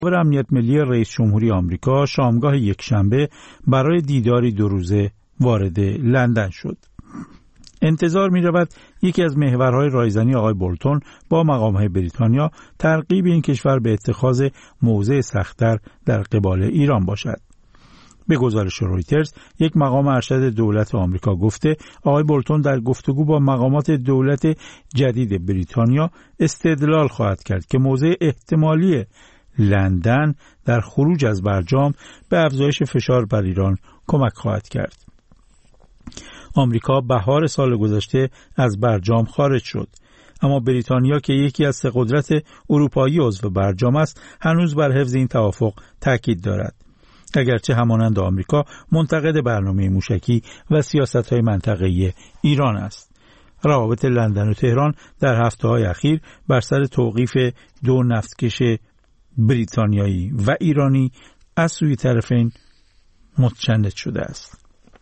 مشاور امنیت ملی رئیس جمهوری آمریکا شامگاه یکشنبه برای دیداری 2 روزه وارد لندن شد. انتظار می رود یکی از محورهای رایزنی آقای بولتون با مقامهای بریتانیا ترغیب این کشور به اتخاذ موضع سخت‌تر در قبال ایران باشد. به گزارش رویترز، یک مقام ارشد دولت آمریکا گفته آقای بولتون در گفتگو با مقامات دولت جدید بریتانیا استدلال خواهد کرد که موضع احتمالی لندن در خروج از برجام به افزایش فشار بر ایران کمک خواهد کرد. آمریکا بهار سال گذشته از برجام خارج شد، اما بریتانیا که یکی از 3 قدرت اروپایی عضو برجام است هنوز بر حفظ این توافق تاکید دارد. اگرچه همانند آمریکا منتقد برنامه موشکی و سیاست‌های منطقه‌ای ایران است. روابط لندن و تهران در هفته‌های اخیر بر سر توقیف 2 نفتکش بریتانیایی و ایرانی از سوی طرفین متشنج شده است.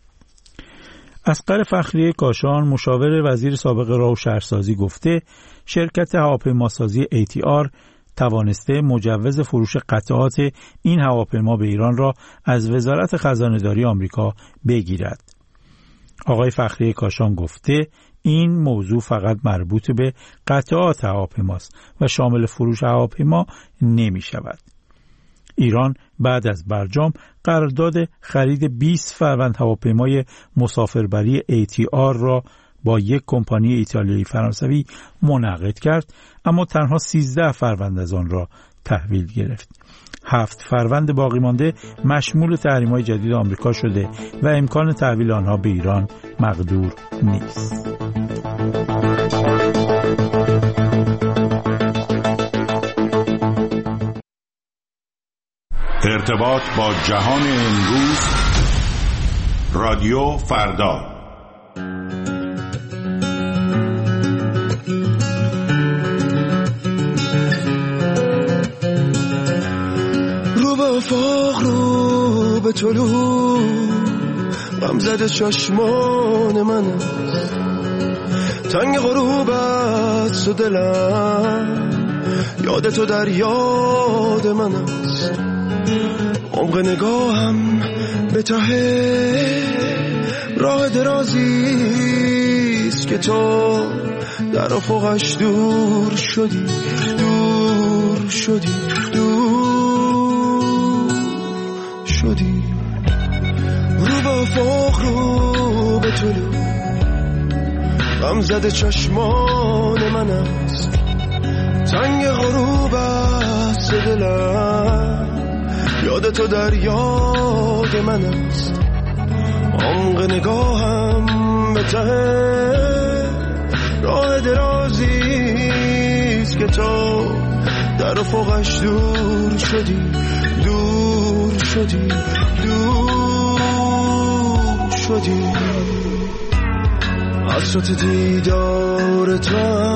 اصغر فخری کاشان، مشاور وزیر سابق راه و شهرسازی، گفته شرکت هواپیماسازی ATR توانسته مجوز فروش قطعات این هواپیما به ایران را از وزارت خزانه‌داری آمریکا بگیرد. آقای فخری کاشان گفته این موضوع فقط مربوط به قطعات هواپیماست و شامل فروش هواپیما نمی شود. ایران بعد از برجام قرارداد خرید 20 فروند هواپیمای مسافربری ATR را با یک کمپانی ایتالیایی فرانسوی منعقد کرد، اما تنها 13 فروند از آن را تحویل گرفت. 7 فروند باقی مانده مشمول تحریم‌های جدید آمریکا شده و امکان تحویل آنها به ایران مقدور نیست. ارتباط با جهان امروز، رادیو فردا. رو به افاق، رو به طلوع، غم زده چشمان من است، تنگ غروب است و دلم یاد تو در یاد من است. عمق نگاهم به ته راه درازیست که تو در افقش دور شدی، دور شدی، دور شدی. رو به افق، رو به طلوع، غم زده چشمان من است، تنگ غروب است دلم یاد تو در یاد من است. عمق نگاهم به ته راه درازیست که تو در افقش دور شدی، دور شدی، دور شدی. حسرت دیدار تو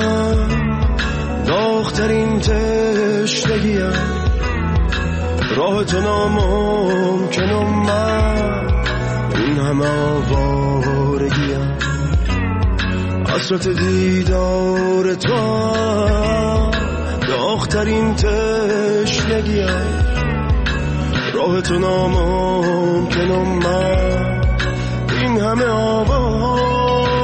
داغ‌ترین تشنگیم، راه تو ناممکن و من این همه آوارگیم. حسرت دیدار تو داغ‌ترین تشنگیم، راه تو ناممکن و من این همه آوارگیم.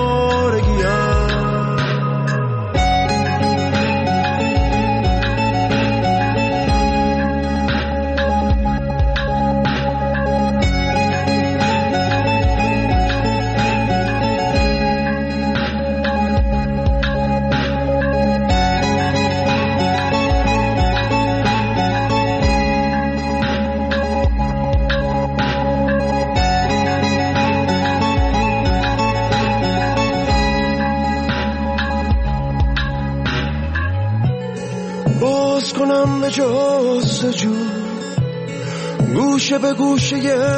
کنم به جستجو، گوشه به گوشه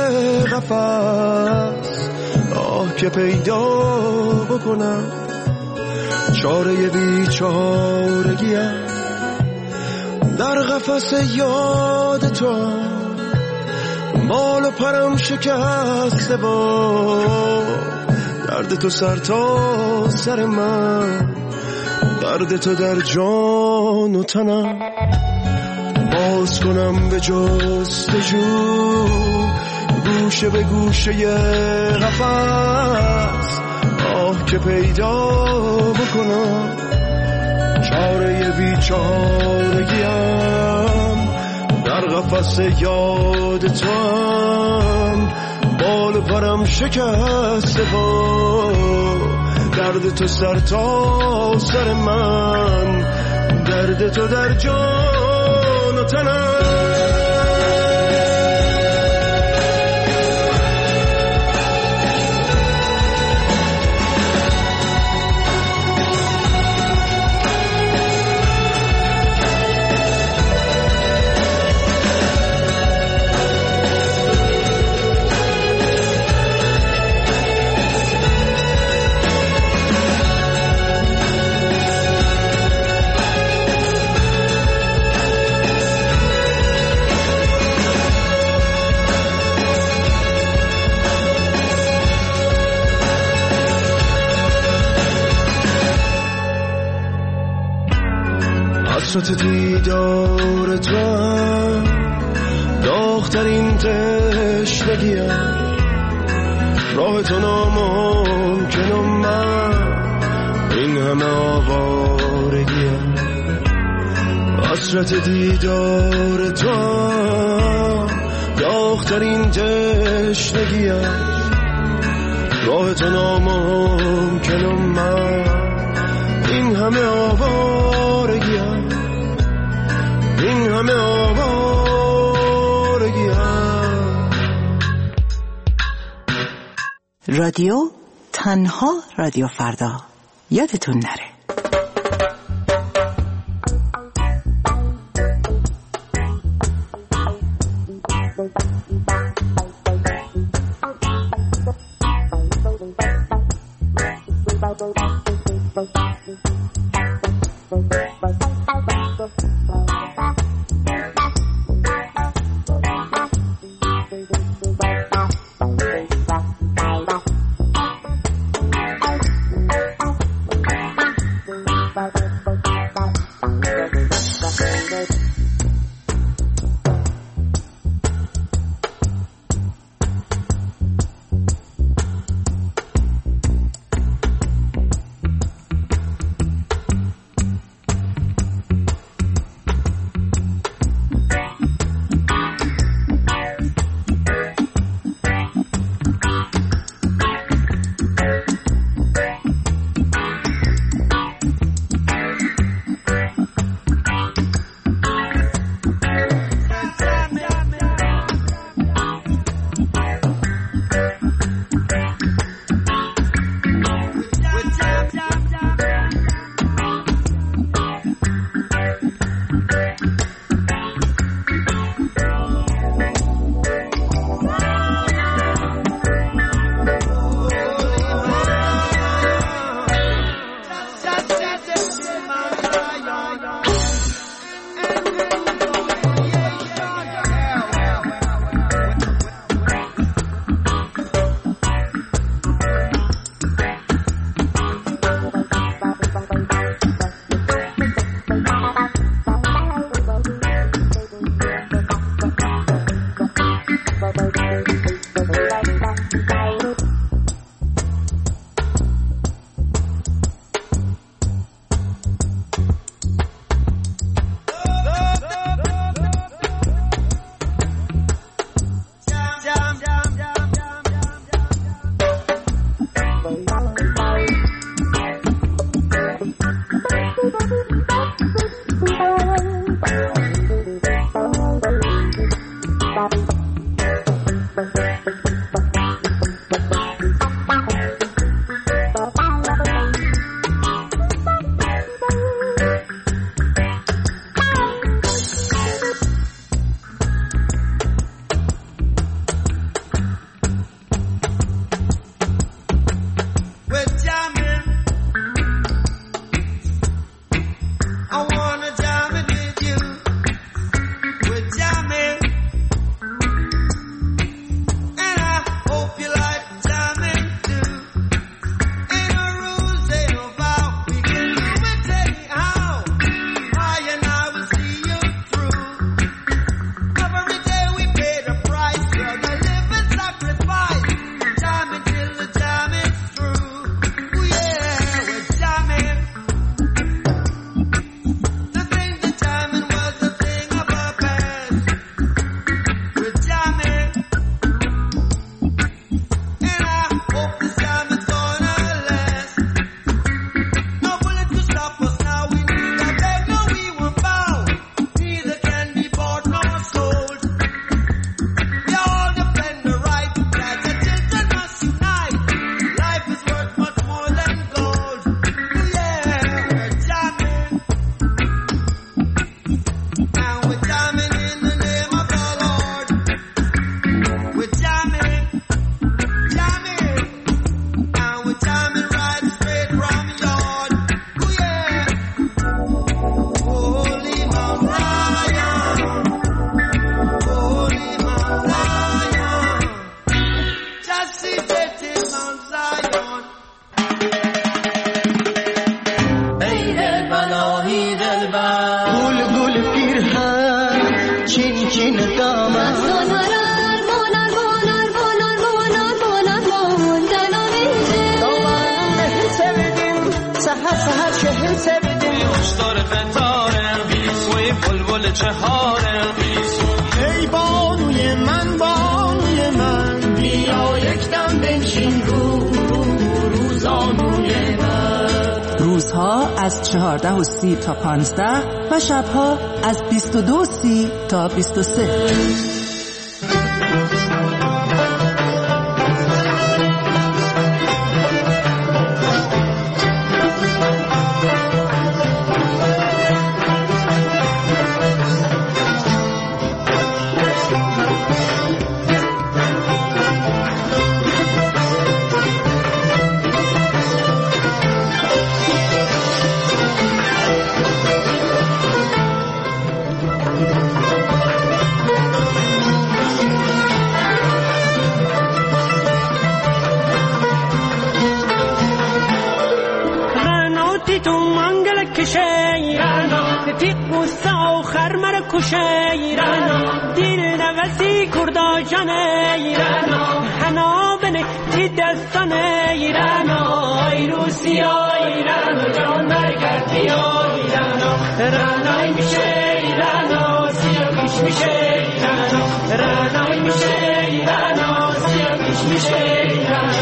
قفس، آه که پیدا بکنم چاره بیچارگیم. در قفس یاد تو بال و پرم شکسته با درد تو سر تا سر من، درد تو در جان و تنم. با باز کنم به جستجو گوشه به گوشه قفس آه که پیدا بکنم چاره بیچارگیم در قفس یاد تو هم بال پرم شکسته با درد تو سر تا سر من درد تو در جان و تنم حسرت دیدار تو هم داغ‌ترین تشنگیم راه تو ناممکن و من این همه آوارگیم حسرت دیدار تو هم داغ‌ترین تشنگیم راه تو ناممکن و من این همه آوارگیم این همه آوارگیم. رادیو تنها رادیو فردا یادتون نره. بنشین دامن سهر شهر سبدیم مشتار قطاره وی بلبل چهاره ای بانوی من بیا یک دم بنشین روزانوی من. روزها از 14:30 تا 15 و شبها از 22:30 تا 23. ایران دل نوزی کردا جان ایران حنا بنه تی دستان ایران ای روسیا ایران جان برگردی ایران رانای میشه ایران سیاوش میشه ایران رانای میشه ایران سیاوش میشه ایران.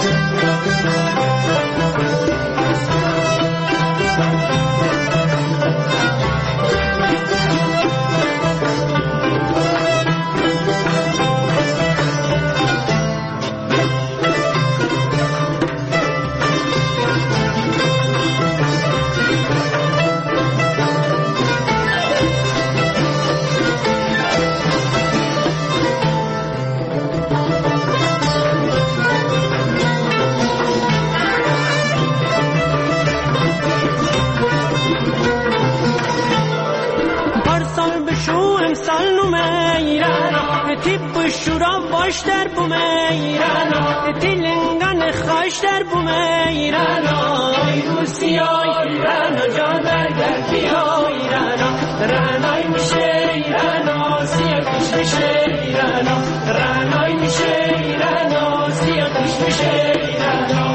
شورا باش در بوم ایران تلنگان خواش در بوم ایران ای روسیا ایران جان برگردی ایران رانای میشه ایران سیاوش میشه ایران رانای میشه ایران سیاوش میشه ایران.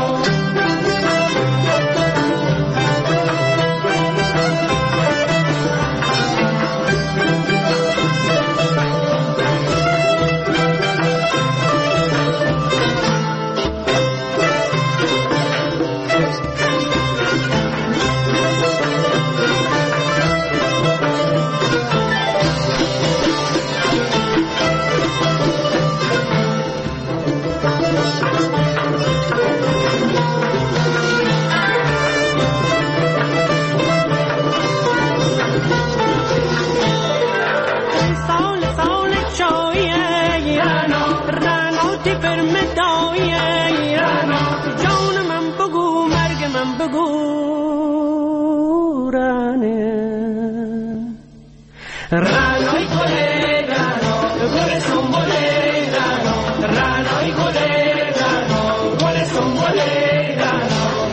رانای گله رانو گل سنبله رانو رانای گله رانو گل سنبله رانو.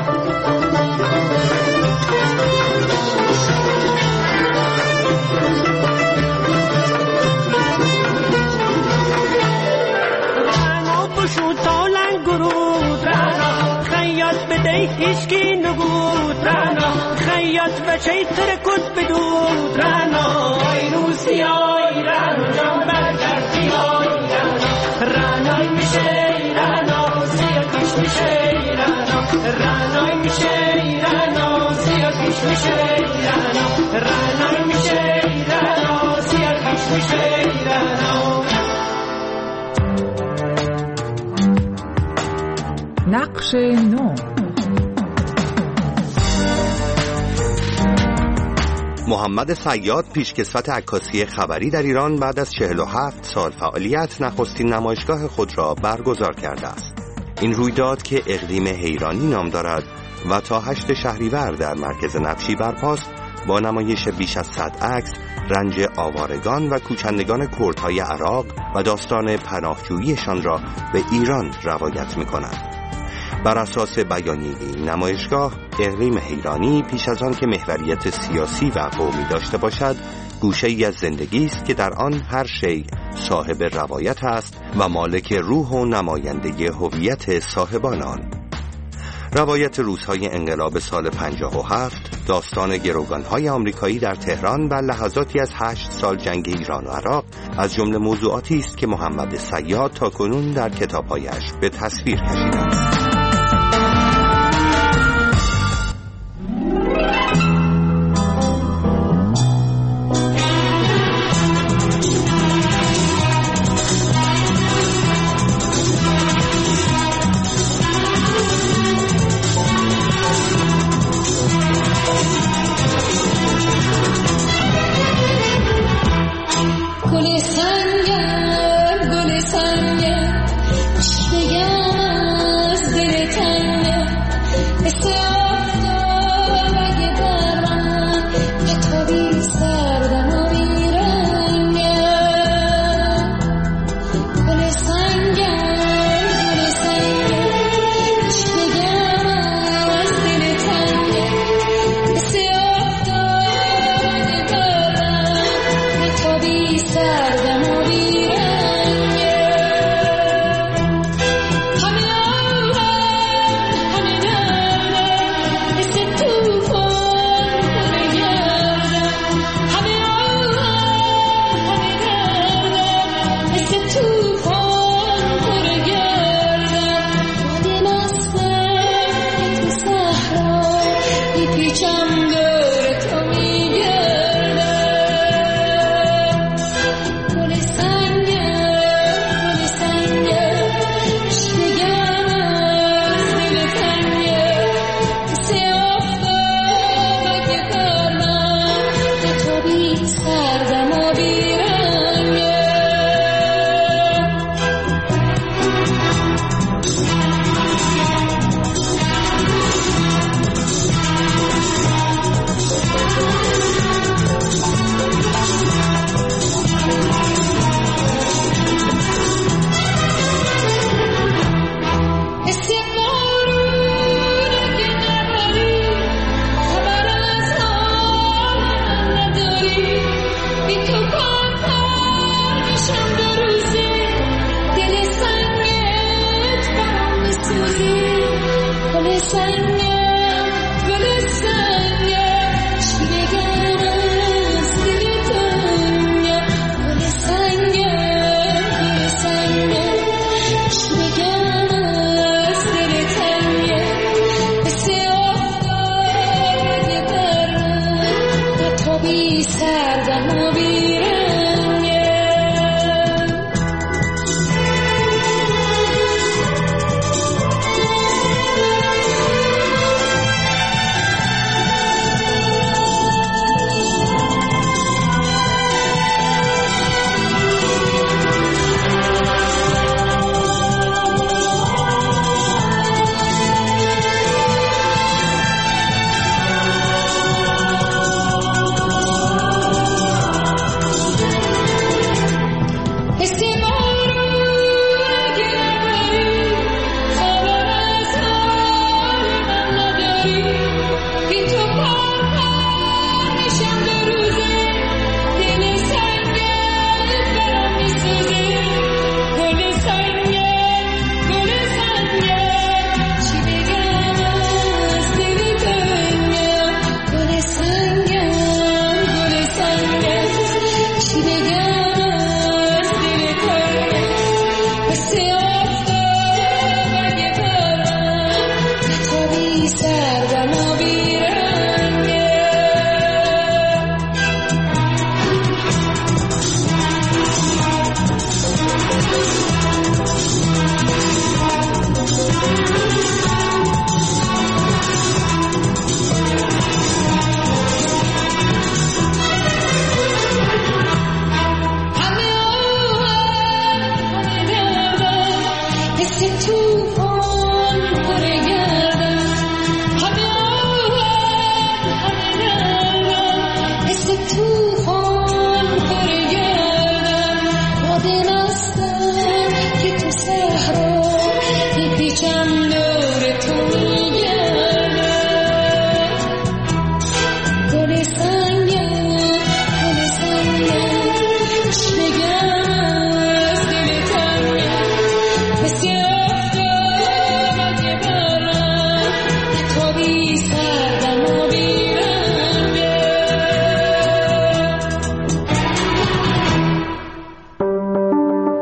رانو پشو تالن گرود رانو خیاط بده هیچکی نگود رانو خیاط بچه ترکت بدود رانو ای روسیا ایران جان برگردی ایران رانای میشه ایران سیاوش میشه ایران رانای میشه ایران سیاوش میشه ایران رانای میشه ایران سیاوش میشه ایران. نقش نو. محمد صیاد پیشکسوت عکاسی خبری در ایران بعد از 47 سال فعالیت نخستین نمایشگاه خود را برگزار کرده است. این رویداد که اقلیم حیرانی نام دارد و تا 8 شهریور در مرکز نبشی برپاست با نمایش بیش از 100 عکس رنج آوارگان و کوچندگان کردهای عراق و داستان پناهجوییشان را به ایران روایت می‌کند. بر اساس بیانیه این نمایشگاه اقلیم حیرانی پیش از آن که محوریت سیاسی و قومی داشته باشد گوشه‌ای از زندگی است که در آن هر شی صاحب روایت است و مالک روح و نماینده هویت صاحبان آن. روایت روزهای انقلاب سال 57، داستان گروگان‌های آمریکایی در تهران و لحظاتی از 8 سال جنگ ایران و عراق از جمله موضوعاتی است که محمد صیاد تاکنون در کتاب‌هایش به تصویر کشیده است.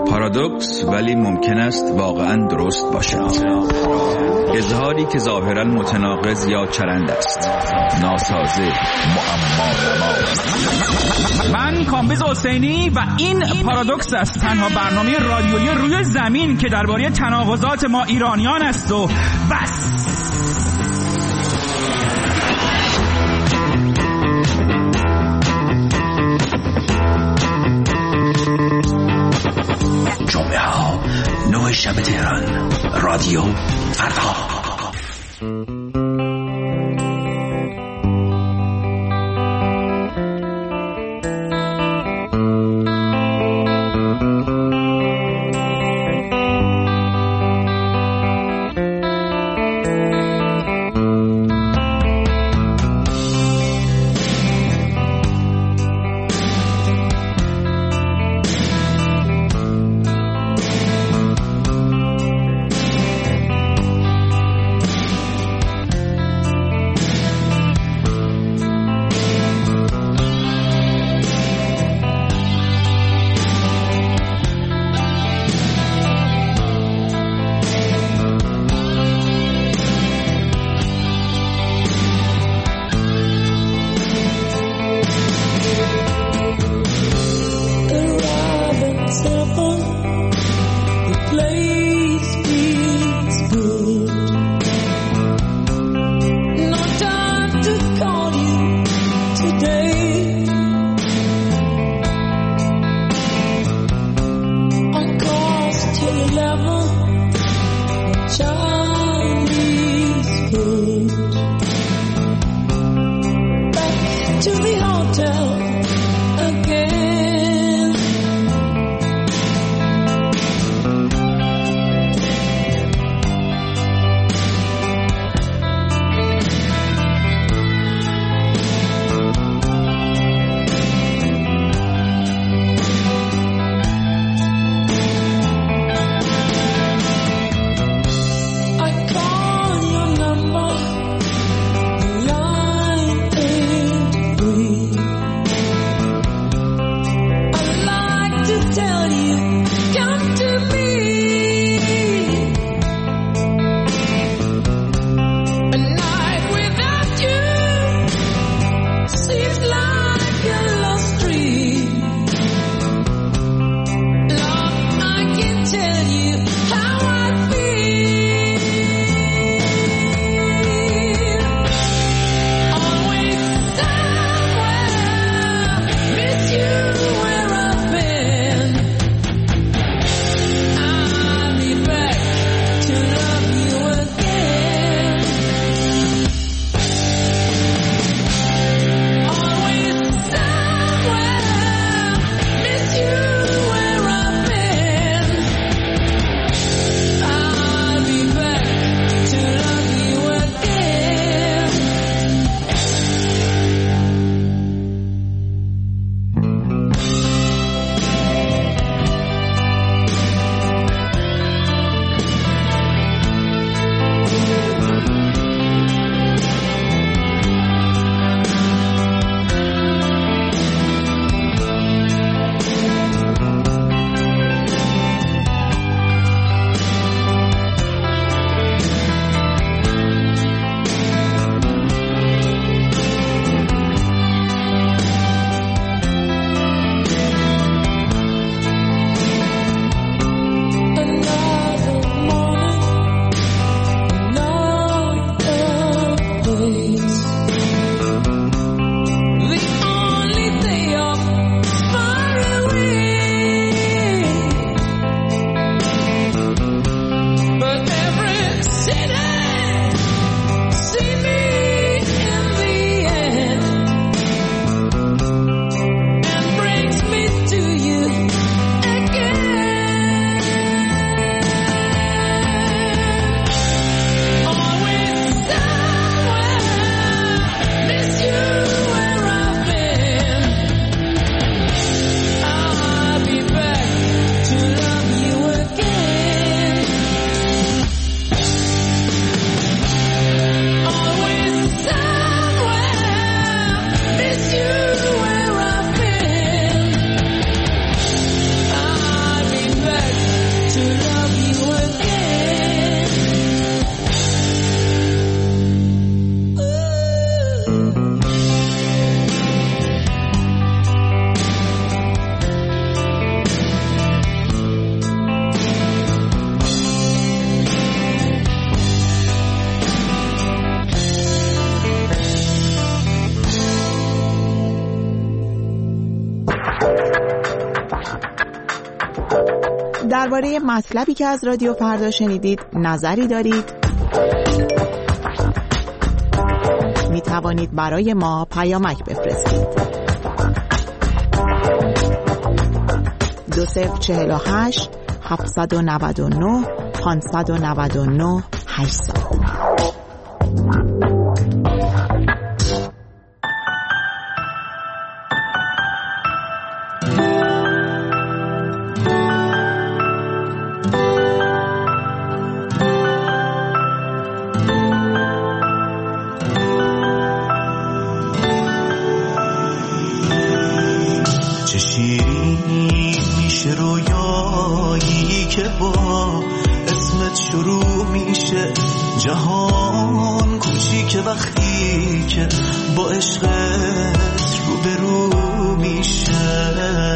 پارادوکس ولی ممکن است واقعاً درست باشد. اظهاری که ظاهراً متناقض یا چرند است، ناسازه، معما. من کامبیز حسینی و این پارادوکس است، تنها برنامه رادیویی روی زمین که درباره تناقضات ما ایرانیان است و بس. جمعه ها 9 شب تهران، رادیو فردا. درباره مطلبی که از رادیو فردا شنیدید نظری دارید؟ می توانید برای ما پیامک بفرستید. 2048 799 599 800. جهان کوچیک وقتی که با عشقت روبرو میشه،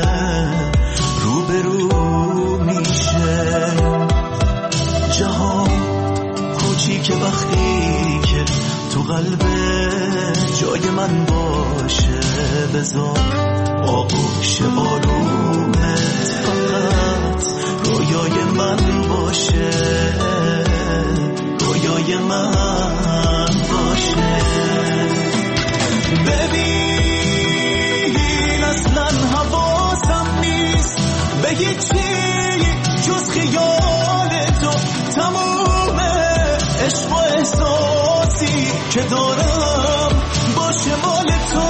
روبرو میشه. جهان کوچیک وقتی که تو قلب جای من باشه، بذار آغوش آرومت فقط رویای من باشه، رویای من باشه. ببین اصلا حواسم نیست به هیچی جز خیال تو، تموم عشق و احساسی که دارم باشه مال تو.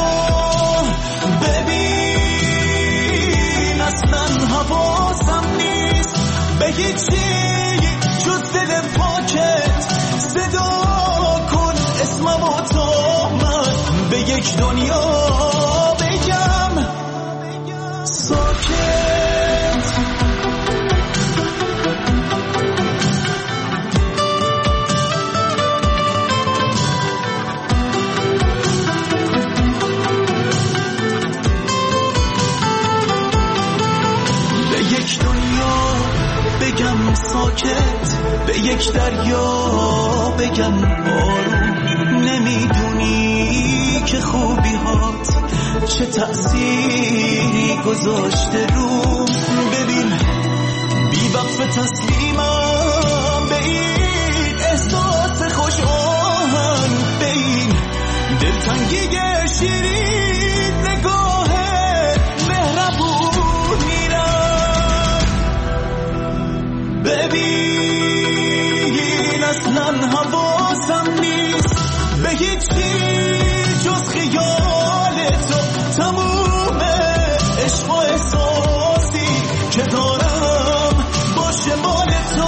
ببین اصلا حواسم نیست به هیچی جز دل پاکت، صدا کن اسمم و تا من به یک دنیا بگم ساکت. به یک دنیا بگم ساکت، به یک دریا بگم آروم. نمیدونی که خوبی هات چه تأثیری گذاشته روم. ببین بی وقف تسلیمم به این احساس خوش آهن، به این دلتنگی شیرین نگاه مهربون میرم. ببین اصلا حواسم نیست به هیچی جز خیال تو، تموم عشق و احساسی که دارم باشه مال تو.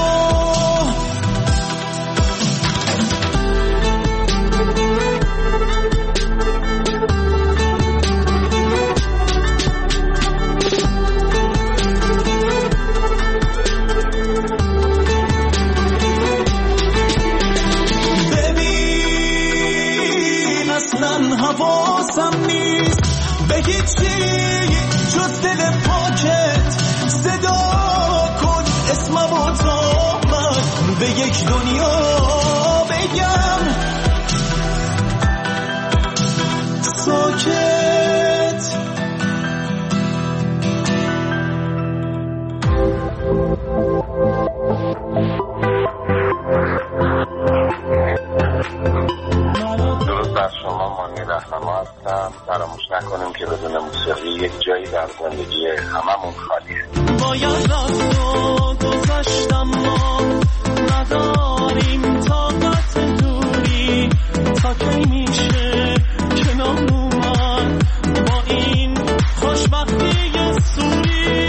حواسم نیست به هیچی جز دل پاکت، صدا کن اسمم و تا من به یک دنیا بگم ساکت. ما هستم. فراموش نکنیم که بدون موسیقی یک جایی در زندگی هممون خالیه. باید راستو گذاشتم، ما نداریم طاقت دوری، تا کی میشه کنار اومد با این خوشبختی سوری.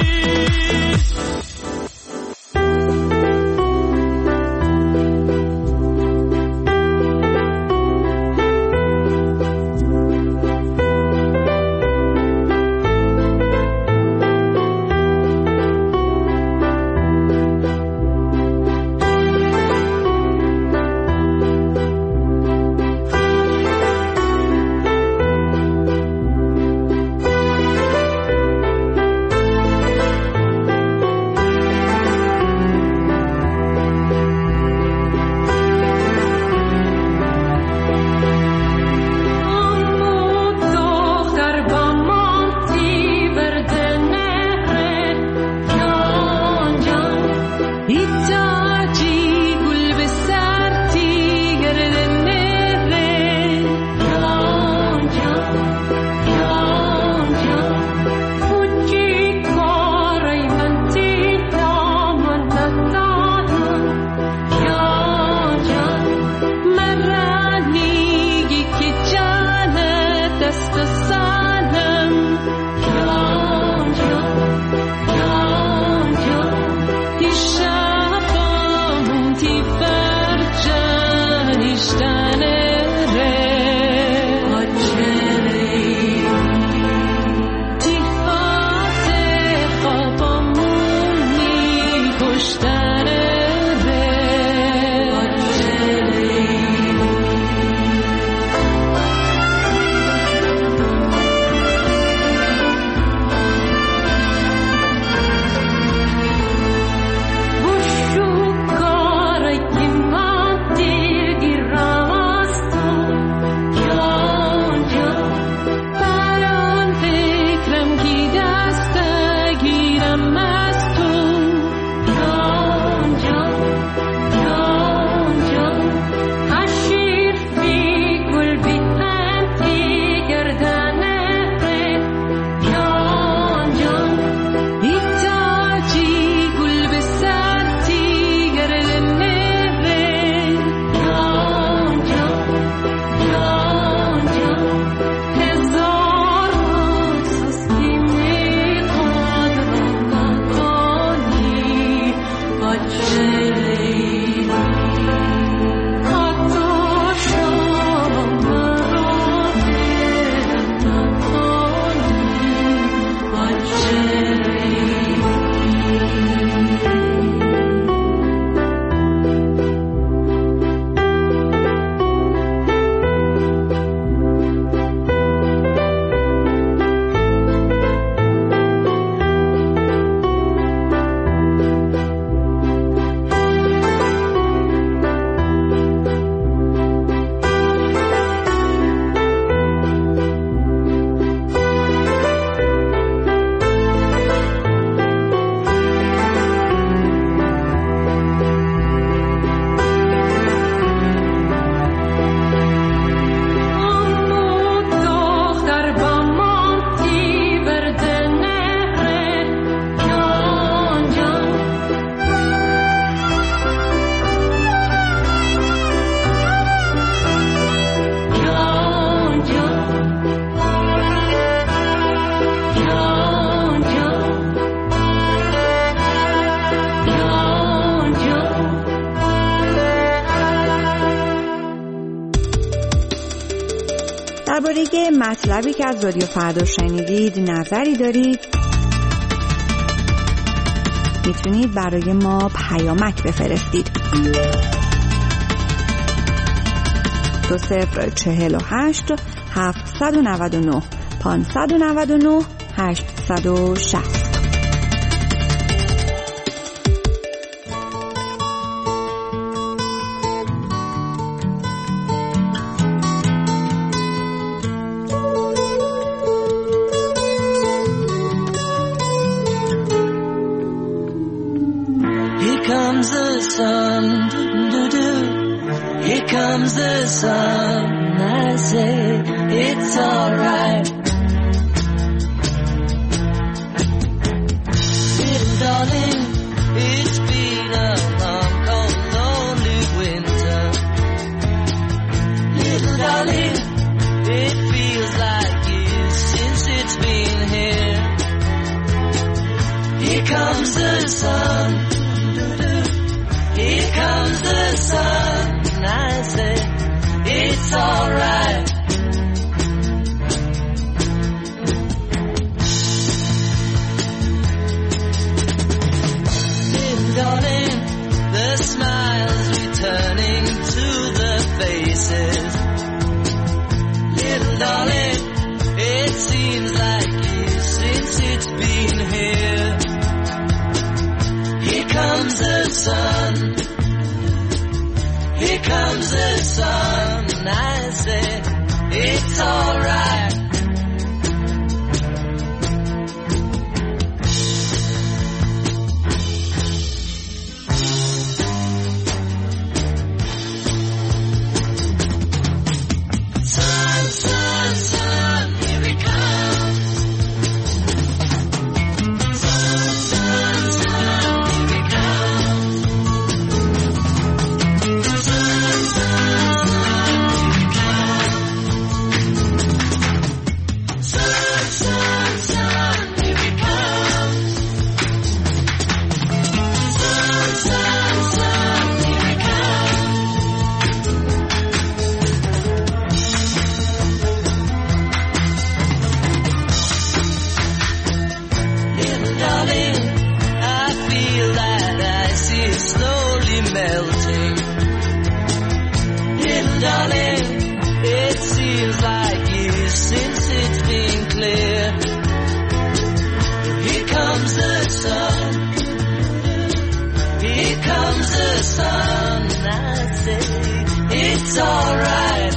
درباره مطلبی که از رادیو فردا شنیدید نظری دارید، میتونید برای ما پیامک بفرستید. 2048 799 599 860. Here comes the sun, I say it's alright. Little darling, it's been a long, cold, lonely winter. Little darling, it feels like years since it's been here. Here comes the sun, here comes the sun. I say it's alright. Little darling, the smiles returning to the faces. Little darling, it seems like years since it's been here. Here comes the sun. Here comes the sun, I say it's alright. Sun, sun, sun, here it comes. Sun, sun, sun, here it comes. It's alright.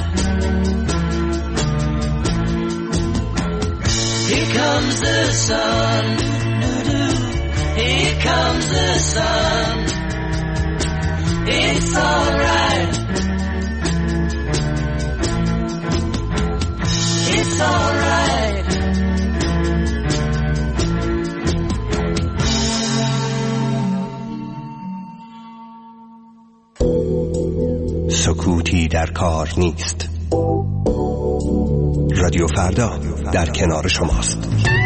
Here comes the sun. Here comes the sun. It's alright. It's alright. سکوتی در کار نیست. رادیو فردا در کنار شماست.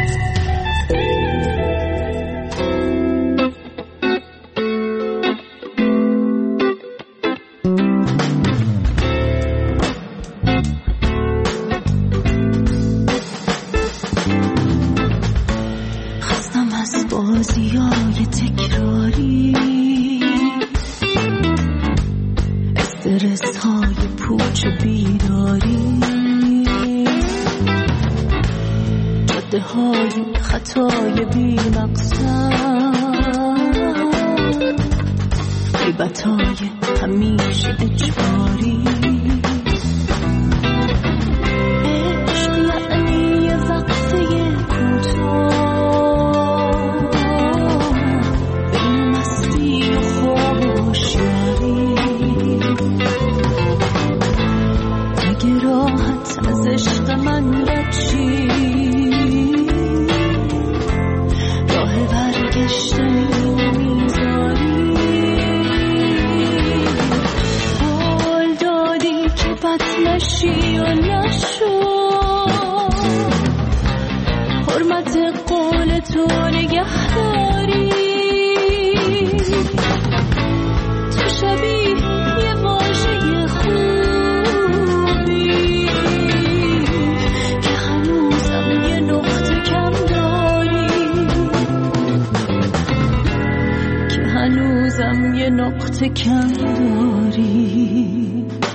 خستم از بازیای تکراری، استرس های پوچ بیداری، جاده های خطای بی مقصد، غیبت های همیشه اجباری. عشق یعنی یه وقفه کوتاه بین مستی و خواب و هوشیاری. اگه راحت از عشق من رد شی، راه برگشتن میذاری. قول داری هنوزم یه نقطه کم داری.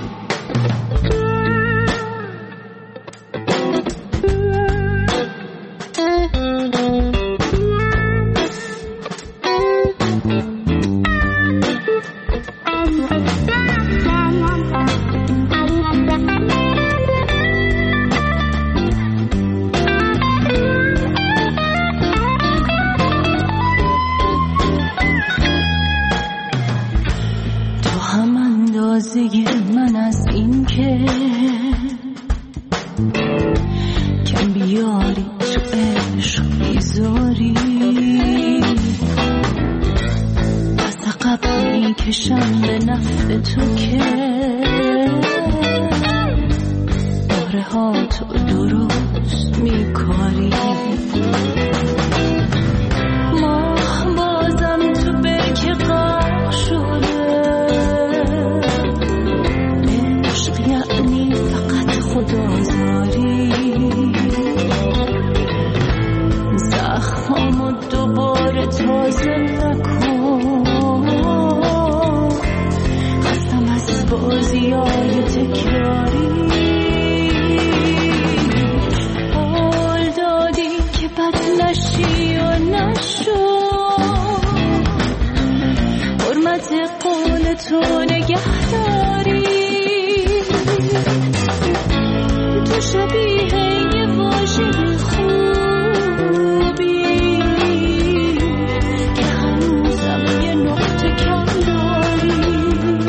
من از این که کم بیاری تو عشق بیزاری، از عقب میکشم به نفع تو که باره ها تو درست میکاری. ماه بازم تو برکه غرق شده، خدازاری زخمامو دوباره تازه نکن، قسم از بازیای تکراری. قول دادی که بد نشی و نشو، حرمت قول تو نگهداری. تو شبیه یه واژه خوبی که هنوزم یه نقطه کم داری،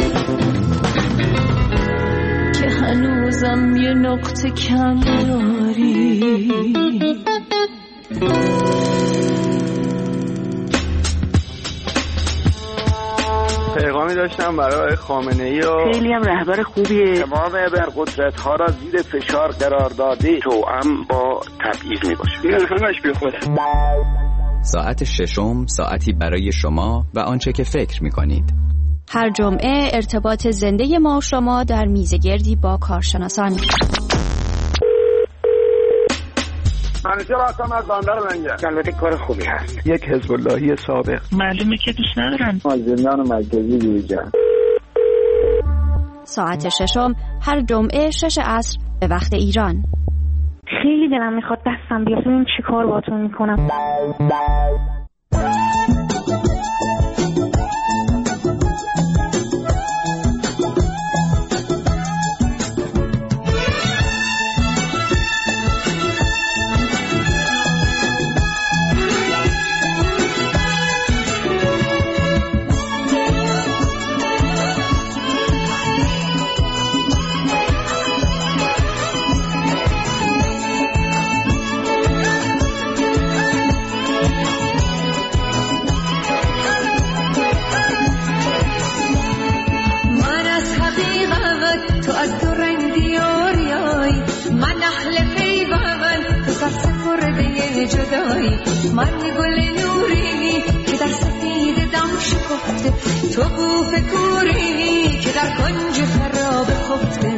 که هنوزم یه نقطه کم داری. پیغامی داشتم برای خامنه‌ای و خیلی هم رهبر خوبیه. تمام ابرقدرت‌ها را زیر فشار قرار داده، توأم با تبعیض میباشه. این همش بیخوده. ساعت ششم ساعتی برای شما و آنچه که فکر می‌کنید. هر جمعه ارتباط زنده ما و شما در میزگردی با کارشناسان. منیجر هستم از بندر لنگر. البته کار خوبی هست. یک حزب اللهی سابق. معلومه که دوست ندارن. زندان مرکزی جوجا. ساعت ششم هر جمعه 6 عصر به وقت ایران. خیلی دلم میخواد دستم بیاد ببینم چی کار باهاتون میکنم. من گل نوری که در سفید دم شکفته، تو بوف کوری که در کنج خراب خفته.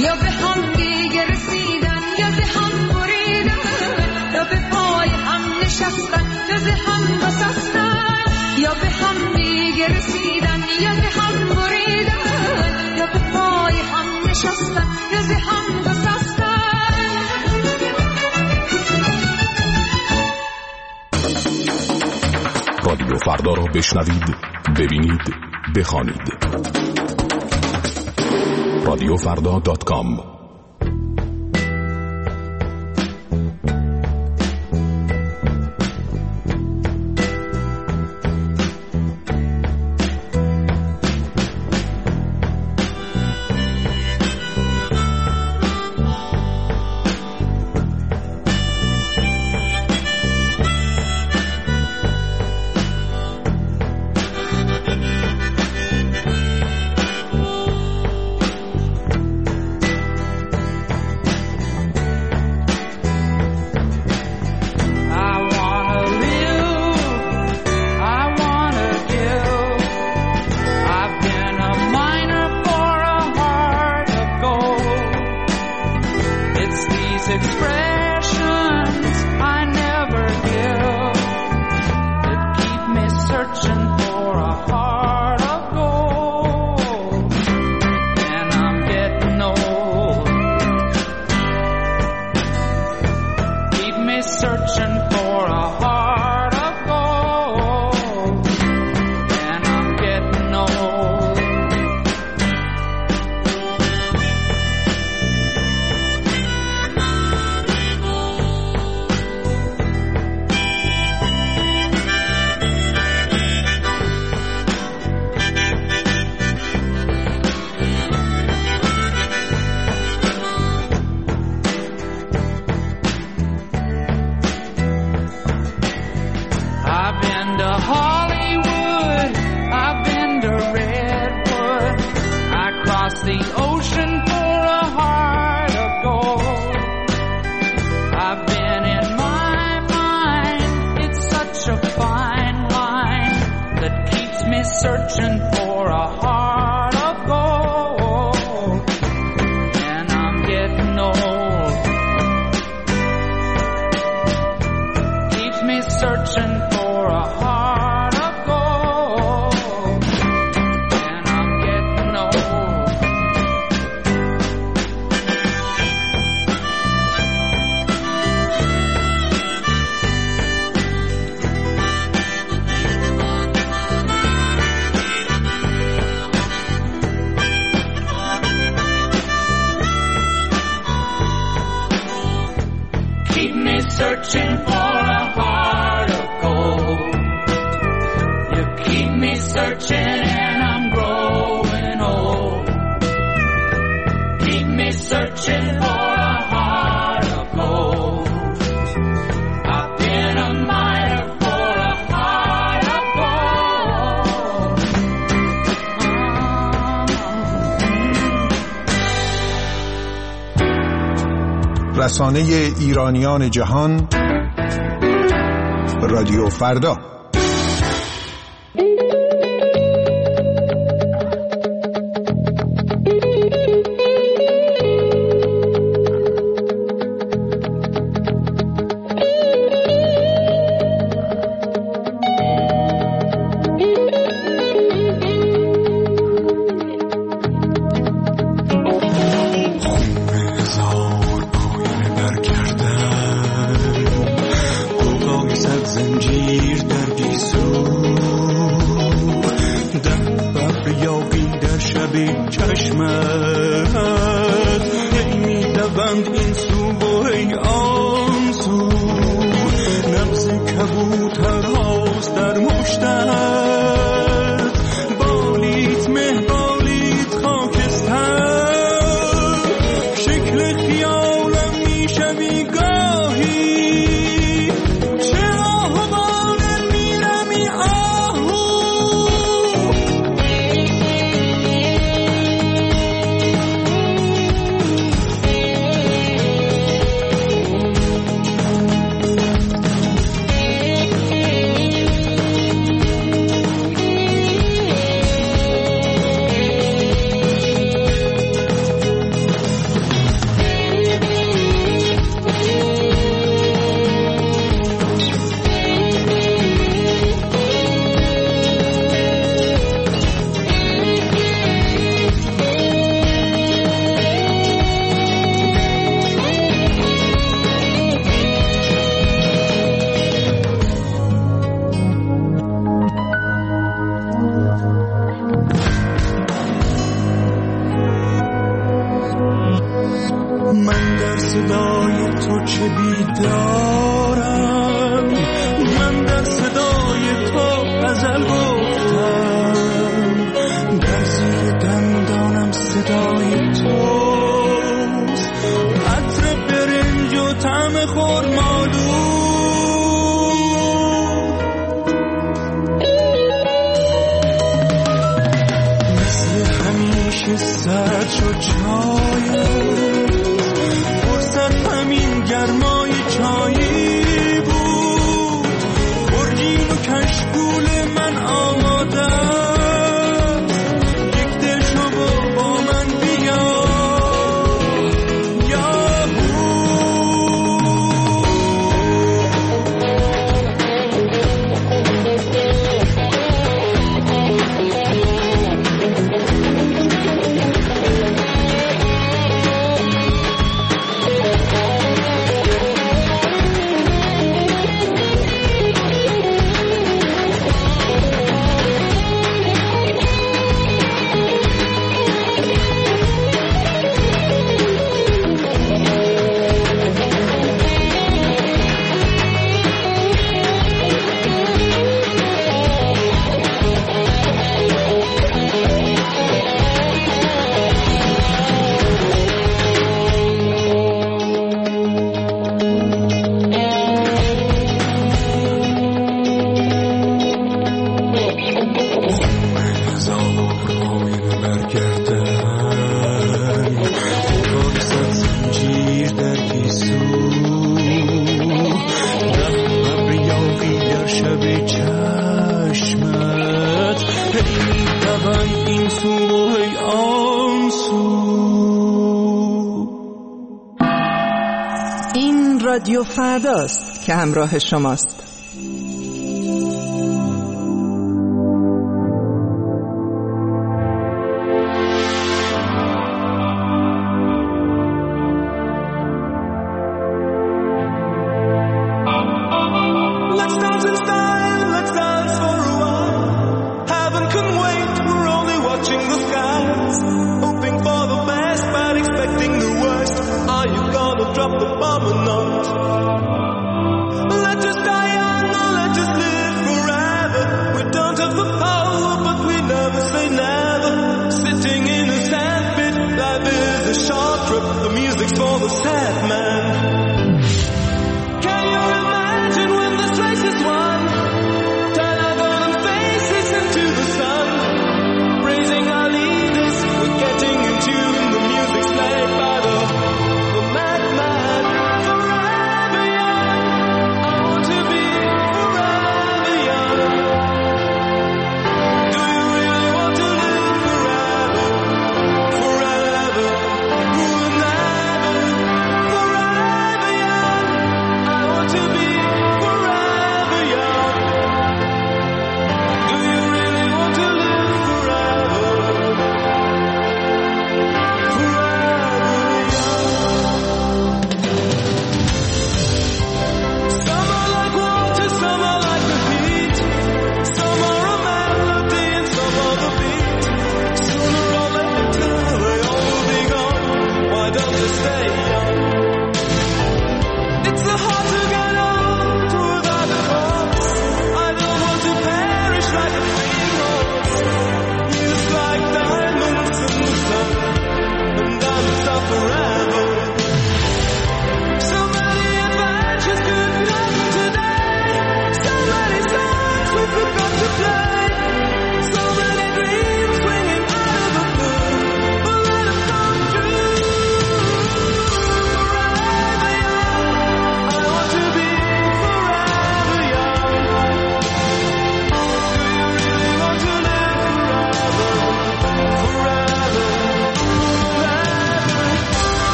یا به هم دیگه رسیدن یا ز هم بریدن، یا به پای هم نشستن یا ز هم گسستن، یا به هم دیگه رسیدن یا ز هم بریدن، یا به پای هم نشستن یا ز هم گسستن. رادیو فردا را بشنوید، ببینید، بخوانید. radiofrda.com رسانه ایرانیان جهان، رادیو فردا. من در صدای تو چه بیدارم، من در صدای تو غزل گفتم، در زیر دندانم صدای توست، عطر برنج و طعم خرمالو، مثل همیشه سرد شد چایم، فرصت همین گرمای چایی بود، برگین و کشکول من آماده است، یک دل شو با من بیا رادیو فرداست که همراه شماست.